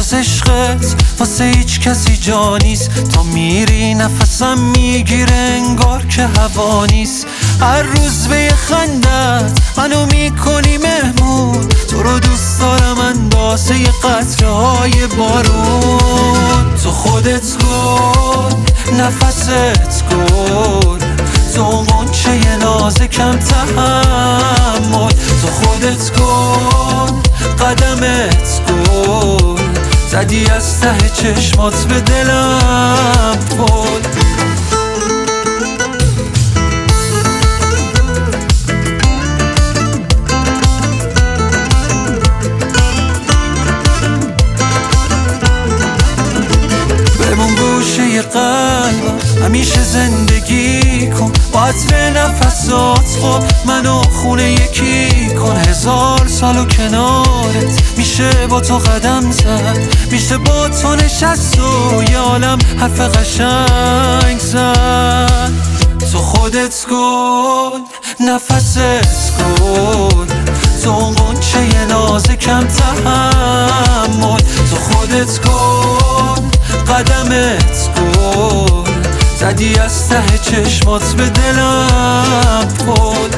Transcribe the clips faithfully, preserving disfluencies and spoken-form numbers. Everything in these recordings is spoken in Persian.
جز عشقت واسه هیچ کسی جا نیست. تا میری نفسم میگیره انگار که هوا نیست. هر روز به یه خندت منو میکنی مهمون. تو رو دوست دارم اندازه یه قطره های بارون. تو خودت گل نفست گل، تو غنچه ی نازکم تحمل. تو خودت گل قدمت گل، زدی از ته چشمات به دلم پل. بمون گوشه ی قلبم همیشه زندگی کن. با عطر نفسات خب منو خونه یکی کن. هزار سالو کنارت میشه با تو قدم زد، میشه با تو نشست و یه عالم حرف قشنگ زد. تو خودت گل نفست گل، تو غنچه ی نازکم تحمل. تو خودت گل قدمت گل، زدی از ته چشمات به دلم پل.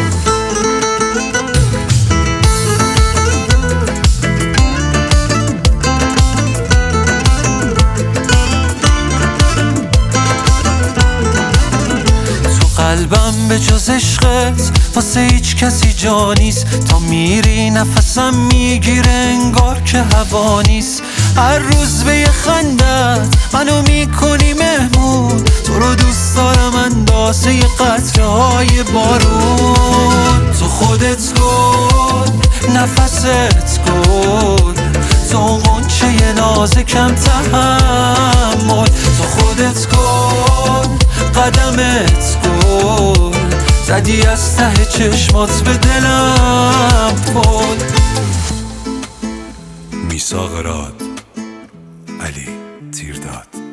قلبم به جز عشقت واسه هیچ کسی جا نیست. تا میری نفسم میگیره انگار که هوا نیست. هر روز به یه خندت منو میکنی مهمون. تو رو دوست دارم اندازه یه قطره های بارون. تو خودت گل نفست گل، تو غنچه ی نازکم تحمل. تو خودت گل قدمت گل، زدی از ته چشمات به دلم پل. میثاق راد علی تیرداد.